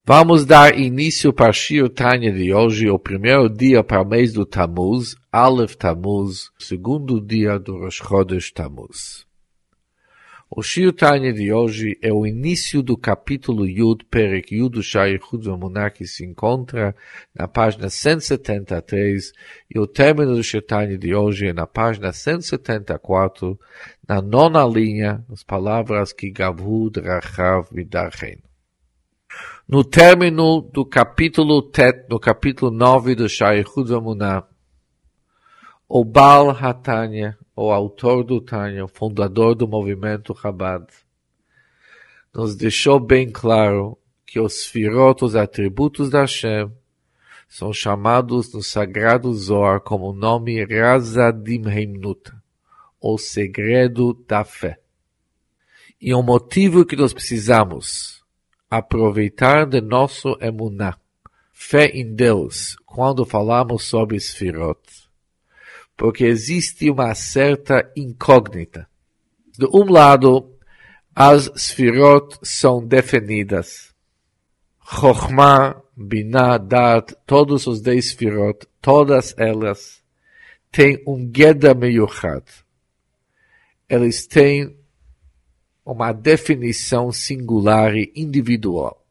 Vamos dar início para o Shir Tanya de hoje, o primeiro dia para o mês do Tammuz, Aleph Tammuz, segundo dia do Rosh Chodesh Tammuz. O Shir Tanya de hoje é o início do capítulo Yud, Perek Yud do Shar Yichud Vemunah, que se encontra na página 173, e o término do Shir Tanya de hoje é na página 174, na nona linha, as palavras que Gavhu Drachav Vidarchen. No término do capítulo Tet, no capítulo 9 do Shar Yichud Vemunah, o Baal HaTanya, o autor do Tanya, o fundador do movimento Chabad, nos deixou bem claro que os Sfirot, os atributos da Hashem, são chamados no Sagrado Zohar como o nome Razadim Heimnuta, o segredo da fé. E o motivo que nós precisamos aproveitar de nosso emuná, fé em Deus, quando falamos sobre Sfirot, porque existe uma certa incógnita. De um lado, as Sfirot são definidas. Chokhmah, Binah, Dat, todos os 10 Sfirot, todas elas têm um Geda Meyuchad. Eles têm uma definição singular e individual.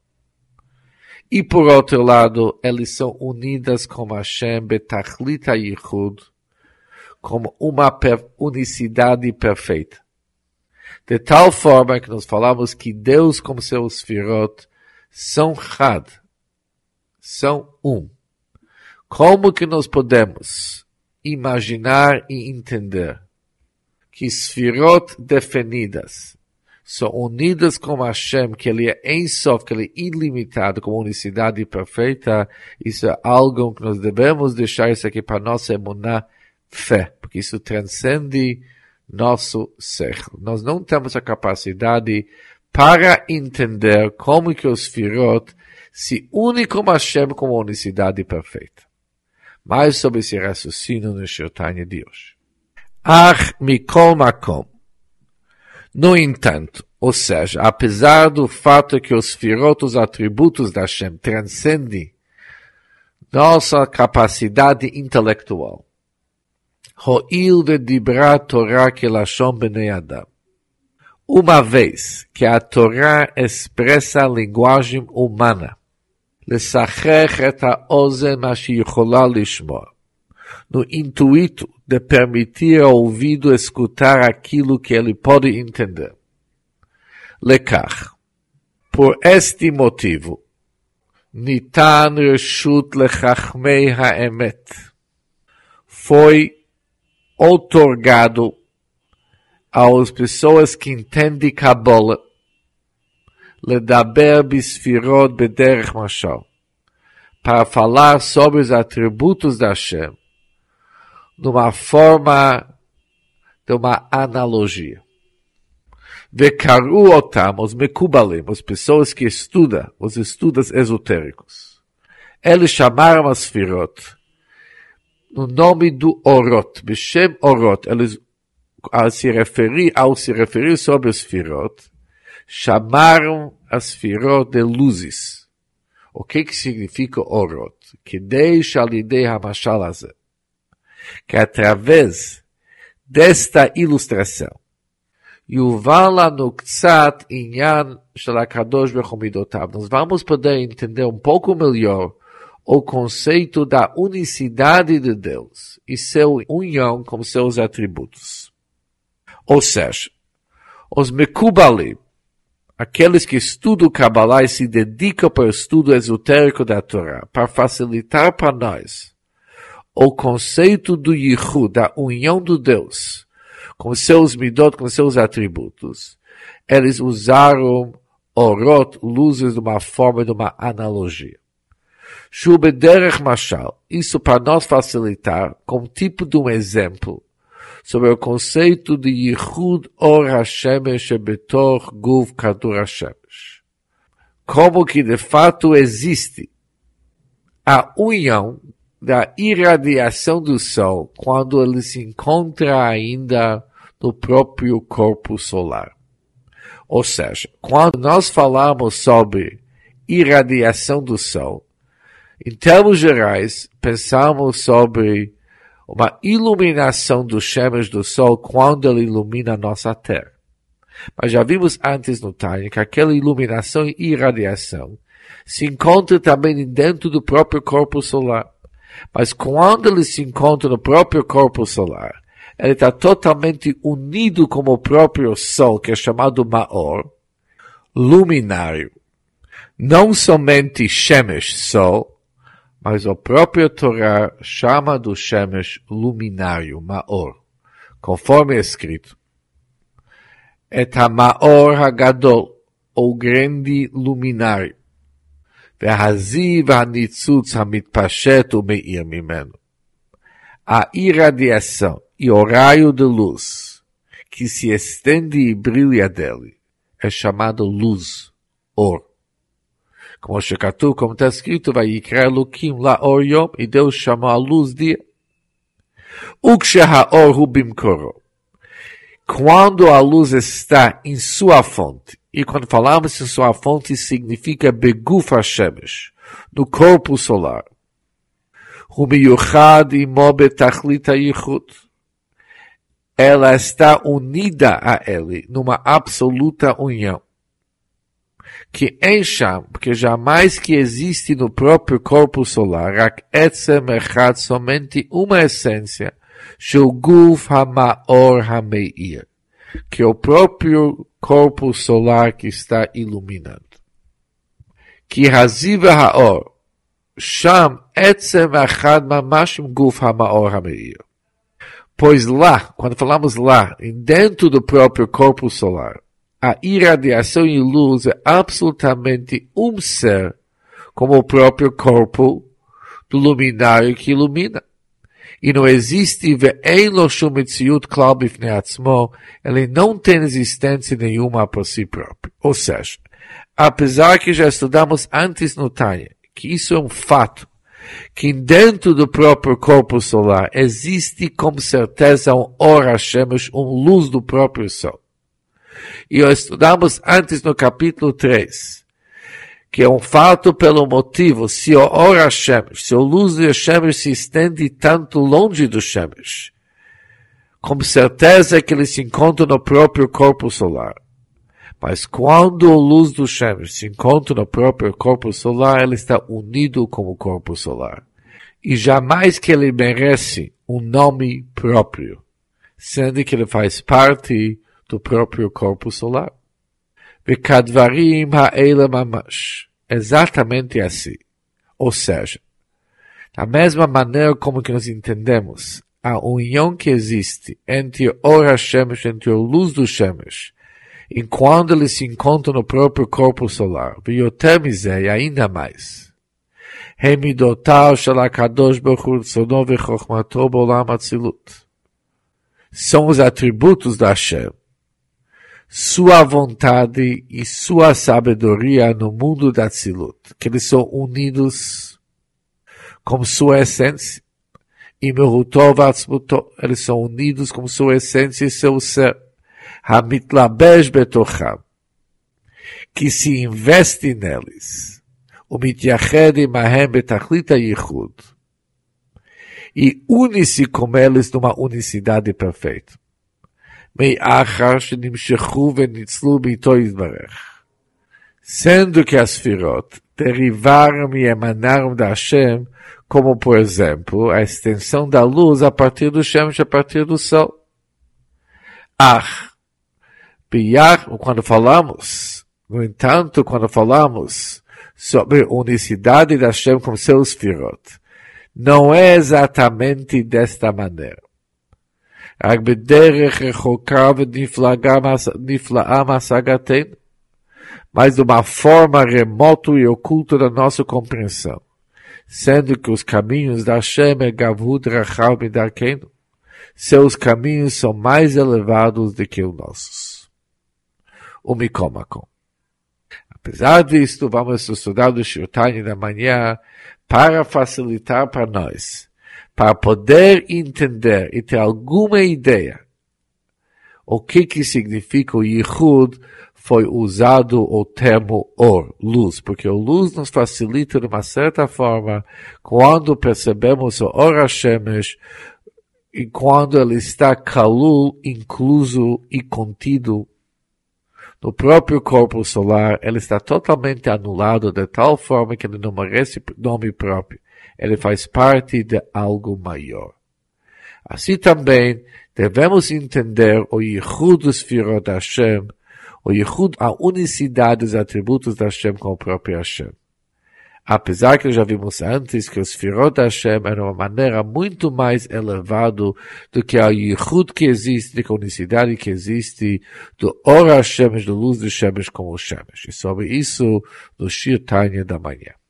E por outro lado, eles são unidas com Hashem Betachlit HaYichud, como uma unicidade perfeita. De tal forma que nós falamos que Deus como seus Sfirot são Chad, são um. Como que nós podemos imaginar e entender que Sfirot definidas são unidas com Hashem, que Ele é Ein Sof, que Ele é ilimitado, como unicidade perfeita? Isso é algo que nós devemos deixar isso aqui para nossa emuná, fé, porque isso transcende nosso ser. Nós não temos a capacidade para entender como que os Sfirot se unem com Hashem como unicidade perfeita. Mais sobre esse raciocínio no Shir Tanya de hoje. Ach mikol makom. No entanto, ou seja, apesar do fato que os Sfirot, os atributos da Hashem, transcendem nossa capacidade intelectual, Ho'il vedibra Torah kelashon bnei Adam. Uma vez que a Torá expressa a linguagem humana, lesachech et ha'ozen ma sheyichola lishmor, no intuito de permitir ao ouvido escutar aquilo que ele pode entender. Lekach. Por este motivo, nitan reshut lechachmei ha'emet. Foi outorgado às pessoas que entendem Kabbalah, ledaber bisfirot bederech mashal, para falar sobre os atributos da Hashem, numa forma de uma analogia. Vekaru otam, os mekubalim, as pessoas que estudam, os estudos esotéricos. Eles chamaram as Sfirot no nome do Orot, Beshem Orot. Eles, ao se referir sobre os Sfirot, chamaram as Sfirot de luzes. O que significa Orot? Que deixa lidei hamashal hazeh, que através desta ilustração, Yuval lanu ktsat inyan shel HaKadosh Baruch Hu midotav, nós vamos poder entender um pouco melhor o conceito da unicidade de Deus e sua união com seus atributos. Ou seja, os Mekubalim, aqueles que estudam Kabbalah e se dedicam para o estudo esotérico da Torá, para facilitar para nós o conceito do Yichud, da união do Deus, com seus midot, com seus atributos, eles usaram orot, luzes, de uma forma, de uma analogia. Shubederech mashal, isso para nós facilitar, como tipo de um exemplo, sobre o conceito de Yichud Or HaShemesh Shebetor Guv Kadur HaShemesh. Como que de fato existe a união da irradiação do Sol quando ele se encontra ainda no próprio corpo solar. Ou seja, quando nós falamos sobre irradiação do Sol, em termos gerais, pensamos sobre uma iluminação do Shemesh do Sol quando ele ilumina a nossa Terra. Mas já vimos antes no Tânia que aquela iluminação e irradiação se encontra também dentro do próprio corpo solar. Mas quando ele se encontra no próprio corpo solar, ele está totalmente unido com o próprio Sol, que é chamado Maor, luminário. Não somente Shemesh, Sol, mas o próprio Torá chama do Shemesh luminário, Maor, conforme é escrito. Et ha-Maor ha-Gadol, o grande luminário. Ve'haziv ha-Nitzutz ha-Mitpashet u'me'ir mimeno. A irradiação e o raio de luz que se estende e brilha dele é chamado luz, or. Como está escrito, vai Yikra Elokim la'or yom, e Deus chamou a luz dia. Ukshe-ha'or hu bimkoro. Quando a luz está em sua fonte, e quando falamos em sua fonte, significa Beguf HaShemesh, no corpo solar. Hu miyuchad imo betachlit hayichud. Ela está unida a ele, numa absoluta união. Que encham, porque jamais que existe no próprio corpo solar, rak etzem echad, somente uma essência, shel guf ha-maor ha-meir, que é o próprio corpo solar que está iluminando. Que haziva ha'or, sham etzem echad mamashim guf ha-maor ha-meir. Pois lá, quando falamos lá, dentro do próprio corpo solar, a irradiação e luz é absolutamente um ser, como o próprio corpo do luminário que ilumina. E não existe ve'en lo shum metziut klal bifnei atzmo, ele não tem existência nenhuma por si próprio. Ou seja, apesar que já estudamos antes no Tânia, que isso é um fato, que dentro do próprio corpo solar existe com certeza um Or HaShemesh, luz do próprio Sol. E estudamos antes no capítulo 3, que é um fato pelo motivo, se o Or HaShemesh, se a luz do Shemesh se estende tanto longe do Shemesh, com certeza que ele se encontra no próprio corpo solar. Mas quando a luz do Shemesh se encontra no próprio corpo solar, ele está unido com o corpo solar. E jamais que ele merece um nome próprio, sendo que ele faz parte do próprio corpo solar. V'kadvarim ha'ele mamash. Exatamente assim. Ou seja, da mesma maneira como que nós entendemos a união que existe entre o Or HaShemesh, entre a luz do Shemesh, enquanto ele se encontra no próprio corpo solar, v'yoter mizeh, ainda mais. Hemidotav shel HaKadosh Baruch Hu ritzono v'chokhmato b'olam hatzilut. São os atributos da Hashem, sua vontade e sua sabedoria no mundo da Tzilut, que eles são unidos com sua essência, e Mehutov Atzmuto, eles são unidos com sua essência e seu ser, Hamitlabesh Betocham, que se investe neles, o Mityached Imahem Betachlit HaYichud, e une-se com eles numa unicidade perfeita. Sendo que as Sfirot derivaram e emanaram da Hashem, como por exemplo a extensão da luz a partir do Shemesh, a partir do Sol. Quando falamos, no entanto, quando falamos sobre a unicidade da Hashem com seus Sfirot, não é exatamente desta maneira. Mas de uma forma remota e oculta da nossa compreensão, sendo que os caminhos da Hashem é Gavud Rachal Midarkeinu, seus caminhos são mais elevados do que os nossos. O Mikomakom. Apesar disto, vamos estudar o Shir Tanya da manhã para facilitar para nós, para poder entender e ter alguma ideia o que significa o Yichud foi usado o termo or, luz, porque o luz nos facilita de uma certa forma quando percebemos o Or HaShemesh e quando ele está kalul, incluso e contido no próprio corpo solar, ele está totalmente anulado de tal forma que ele não merece nome próprio. Ele faz parte de algo maior. Assim também, devemos entender o Yichud dos Sfirot Hashem, o Yichud, a unicidade dos atributos de Hashem com o próprio Hashem. Apesar que já vimos antes que os Sfirot Hashem eram uma maneira muito mais elevada do que a Yichud que existe, que a unicidade que existe do Or HaShemesh, da luz do Shemesh como o Shemesh. E sobre isso, no Shir Tanya da manhã.